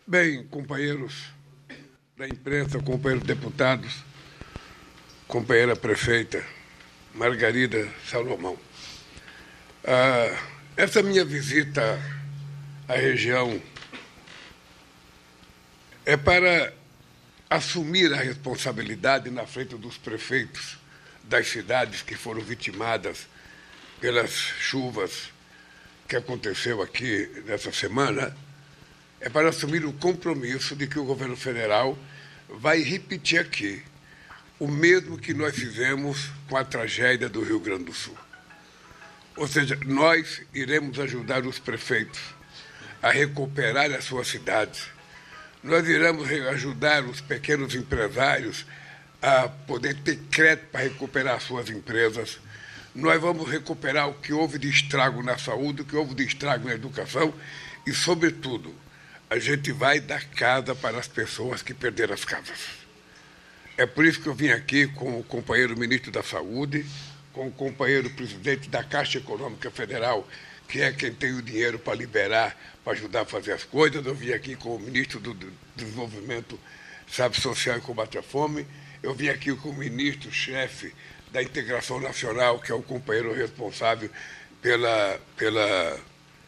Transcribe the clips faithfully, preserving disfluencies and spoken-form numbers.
Bem, companheiros da imprensa, companheiros deputados, companheira prefeita Margarida Salomão, ah, essa minha visita à região é para assumir a responsabilidade na frente dos prefeitos das cidades que foram vitimadas pelas chuvas que aconteceu aqui nessa semana, é para assumir o compromisso de que o governo federal vai repetir aqui o mesmo que nós fizemos com a tragédia do Rio Grande do Sul. Ou seja, nós iremos ajudar os prefeitos a recuperar as suas cidades. Nós iremos ajudar os pequenos empresários a poder ter crédito para recuperar suas empresas. Nós vamos recuperar o que houve de estrago na saúde, o que houve de estrago na educação e, sobretudo, a gente vai dar casa para as pessoas que perderam as casas. É por isso que eu vim aqui com o companheiro ministro da Saúde, com o companheiro presidente da Caixa Econômica Federal, que é quem tem o dinheiro para liberar, para ajudar a fazer as coisas. Eu vim aqui com o ministro do Desenvolvimento, sabe, Social e Combate à Fome. Eu vim aqui com o ministro-chefe da Integração Nacional, que é o companheiro responsável pela... pela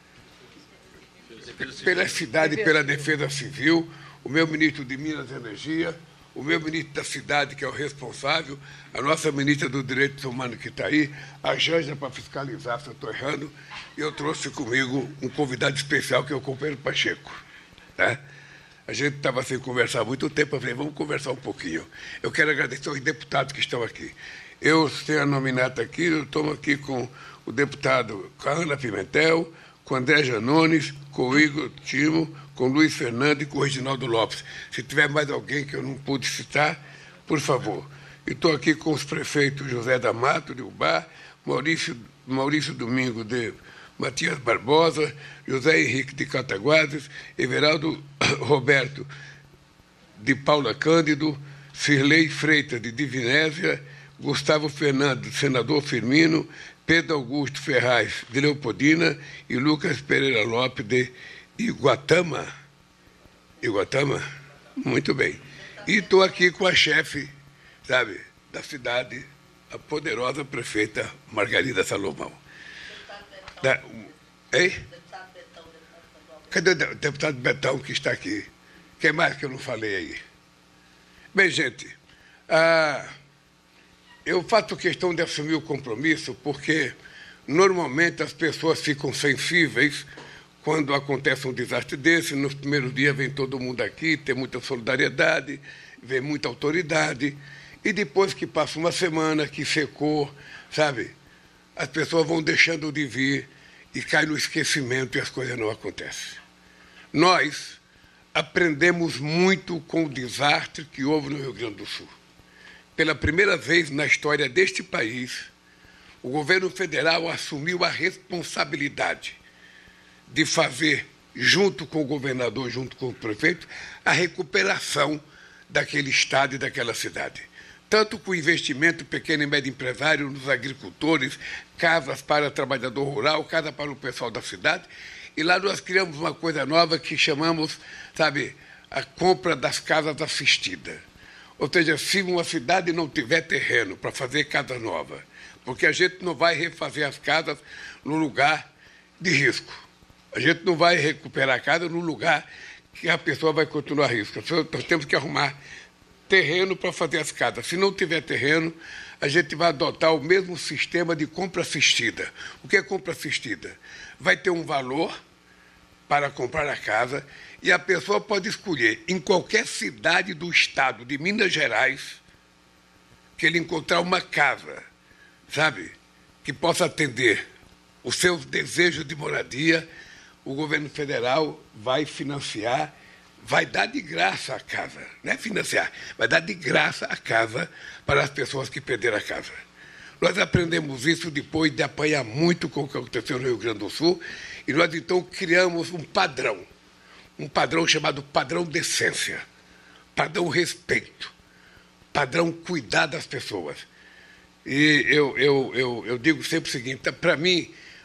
pela cidade e pela defesa civil, o meu ministro de Minas e Energia, o meu ministro da cidade, que é o responsável, a nossa ministra dos Direitos Humanos que está aí, a Janja para fiscalizar se eu estou errando, e eu trouxe comigo um convidado especial, que é o companheiro Pacheco. Né? A gente estava sem conversar há muito tempo, eu falei, vamos conversar um pouquinho. Eu quero agradecer aos deputados que estão aqui. Eu tenho a nominata aqui, eu estou aqui com o deputado Ana Pimentel, com André Janones, com o Igor Timo, com o Luiz Fernando e com o Reginaldo Lopes. Se tiver mais alguém que eu não pude citar, por favor. E estou aqui com os prefeitos José da Mato, de Ubá, Maurício, Maurício Domingo, de Matias Barbosa, José Henrique de Cataguases, Everaldo Roberto, de Paula Cândido, Cirlei Freitas, de Divinésia, Gustavo Fernando, senador Firmino, Pedro Augusto Ferraz, de Leopoldina, e Lucas Pereira Lopes, de Iguatama. Iguatama? Muito bem. E estou aqui com a chefe, sabe, da cidade, a poderosa prefeita Margarida Salomão. Da, hein? Cadê o deputado Betão que está aqui? Quem mais que eu não falei aí? Bem, gente, ah, eu faço questão de assumir o compromisso porque, normalmente, as pessoas ficam sensíveis quando acontece um desastre desse. Nos primeiros dias vem todo mundo aqui, tem muita solidariedade, vem muita autoridade, e depois que passa uma semana, que secou, sabe, as pessoas vão deixando de vir e cai no esquecimento e as coisas não acontecem. Nós aprendemos muito com o desastre que houve no Rio Grande do Sul. Pela primeira vez na história deste país, o governo federal assumiu a responsabilidade de fazer, junto com o governador, junto com o prefeito, a recuperação daquele estado e daquela cidade. Tanto com o investimento pequeno e médio empresário, nos agricultores, casas para trabalhador rural, casa para o pessoal da cidade. E lá nós criamos uma coisa nova que chamamos, sabe, a compra das casas assistidas. Ou seja, se uma cidade não tiver terreno para fazer casa nova, porque a gente não vai refazer as casas no lugar de risco. A gente não vai recuperar a casa no lugar que a pessoa vai continuar a risco. Nós temos que arrumar terreno para fazer as casas. Se não tiver terreno, a gente vai adotar o mesmo sistema de compra assistida. O que é compra assistida? Vai ter um valor para comprar a casa e a pessoa pode escolher em qualquer cidade do estado de Minas Gerais que ele encontrar uma casa, sabe, que possa atender os seus desejos de moradia. O governo federal vai financiar, vai dar de graça a casa, não é financiar, vai dar de graça a casa para as pessoas que perderam a casa. Nós aprendemos isso depois de apanhar muito com o que aconteceu no Rio Grande do Sul, e nós, então, criamos um padrão, um padrão chamado padrão decência, padrão respeito, padrão cuidar das pessoas. E eu, eu, eu, eu digo sempre o seguinte, para mim,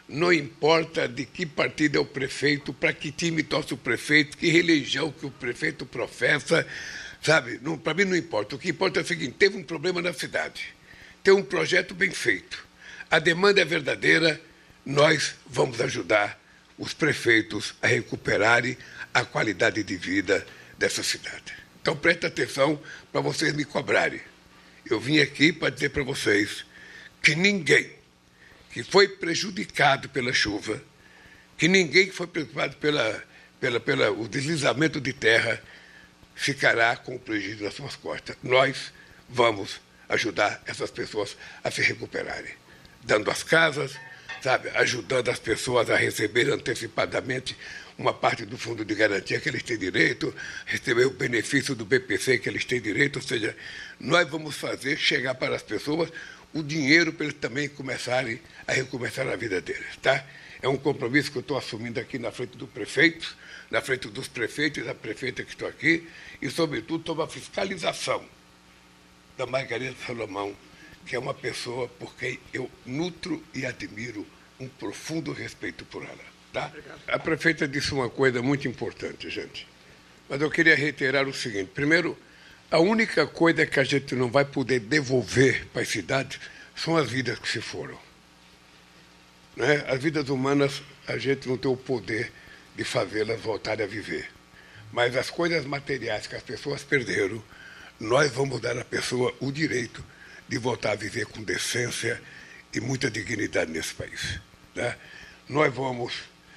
não importa de que partido é o prefeito, para que time torce o prefeito, que religião que o prefeito professa, sabe? Para mim não importa. O que importa é o seguinte: teve um problema na cidade, tem um projeto bem feito, a demanda é verdadeira, nós vamos ajudar os prefeitos a recuperarem a qualidade de vida dessa cidade. Então, preste atenção para vocês me cobrarem. Eu vim aqui para dizer para vocês que ninguém que foi prejudicado pela chuva, que ninguém que foi prejudicado pela, pela, pela o deslizamento de terra ficará com o prejuízo nas suas costas. Nós vamos ajudar essas pessoas a se recuperarem, dando as casas, sabe, ajudando as pessoas a receber antecipadamente uma parte do fundo de garantia que eles têm direito, receber o benefício do B P C que eles têm direito, ou seja, nós vamos fazer chegar para as pessoas o dinheiro para eles também começarem a recomeçar a vida deles, tá? É um compromisso que eu estou assumindo aqui na frente do prefeito, na frente dos prefeitos e da prefeita que estão aqui, e, sobretudo, sobre a fiscalização da Margarida Salomão, que é uma pessoa por quem eu nutro e admiro um profundo respeito por ela. Tá? A prefeita disse uma coisa muito importante, gente. Mas eu queria reiterar o seguinte. Primeiro, a única coisa que a gente não vai poder devolver para as cidades são as vidas que se foram. Né? As vidas humanas, a gente não tem o poder de fazê-las voltarem a viver. Mas as coisas materiais que as pessoas perderam, nós vamos dar à pessoa o direito de voltar a viver com decência e muita dignidade nesse país. Né? Nós vamos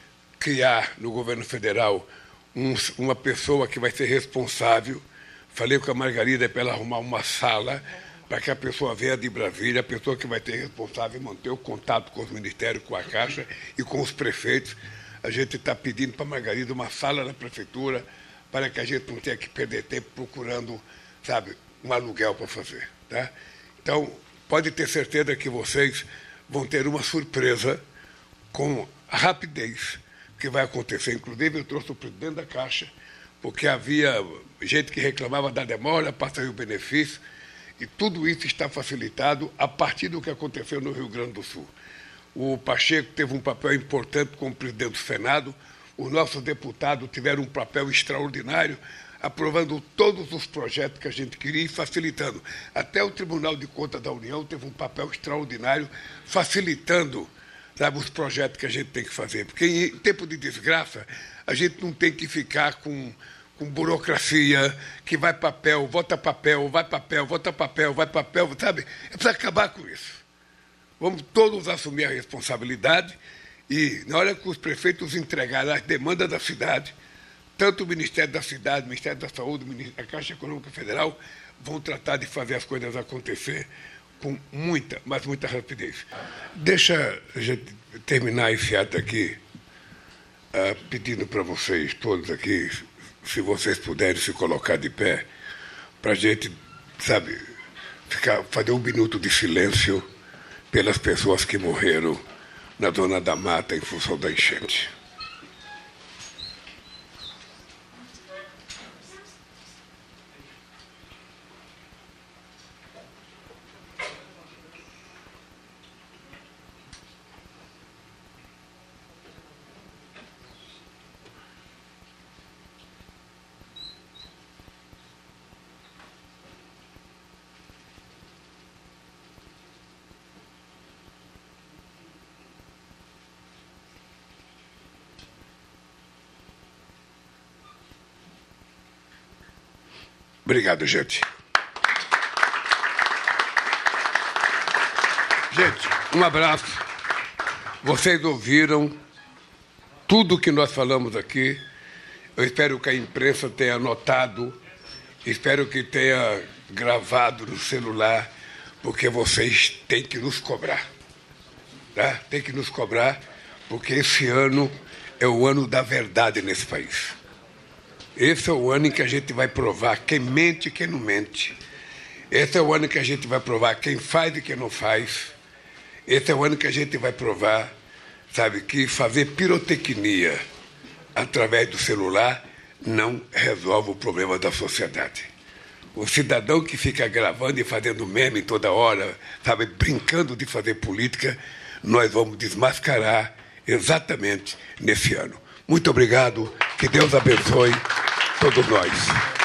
criar no governo federal um, uma pessoa que vai ser responsável. Falei com a Margarida para ela arrumar uma sala para que a pessoa venha de Brasília, a pessoa que vai ter responsável manter o contato com os ministérios, com a Caixa e com os prefeitos. A gente está pedindo para a Margarida uma sala na prefeitura para que a gente não tenha que perder tempo procurando, sabe, um aluguel para fazer. Tá? Então, pode ter certeza que vocês vão ter uma surpresa com rapidez que vai acontecer. Inclusive, eu trouxe o presidente da Caixa, porque havia gente que reclamava da demora para sair o benefício, e tudo isso está facilitado a partir do que aconteceu no Rio Grande do Sul. O Pacheco teve um papel importante como presidente do Senado, os nossos deputados tiveram um papel extraordinário, aprovando todos os projetos que a gente queria e facilitando. Até o Tribunal de Contas da União teve um papel extraordinário, facilitando, sabe, os projetos que a gente tem que fazer. Porque em tempo de desgraça, a gente não tem que ficar com, com burocracia, que vai papel, vota papel, vai papel, vota papel, vai papel, sabe? É para acabar com isso. Vamos todos assumir a responsabilidade e, na hora que os prefeitos entregarem as demandas da cidade, tanto o Ministério da Cidade, o Ministério da Saúde, a Caixa Econômica Federal, vão tratar de fazer as coisas acontecer com muita, mas muita rapidez. Deixa a gente terminar esse ato aqui, uh, pedindo para vocês todos aqui, se vocês puderem se colocar de pé, para a gente, sabe, ficar, fazer um minuto de silêncio pelas pessoas que morreram na Zona da Mata em função da enchente. Obrigado, gente. Gente, um abraço. Vocês ouviram tudo o que nós falamos aqui. Eu espero que a imprensa tenha anotado, espero que tenha gravado no celular, porque vocês têm que nos cobrar. Tá? Tem que nos cobrar, porque esse ano é o ano da verdade nesse país. Esse é o ano em que a gente vai provar quem mente e quem não mente. Esse é o ano em que a gente vai provar quem faz e quem não faz. Esse é o ano que a gente vai provar, sabe, que fazer pirotecnia através do celular não resolve o problema da sociedade. O cidadão que fica gravando e fazendo meme toda hora, sabe, brincando de fazer política, nós vamos desmascarar exatamente nesse ano. Muito obrigado, que Deus abençoe todos nós.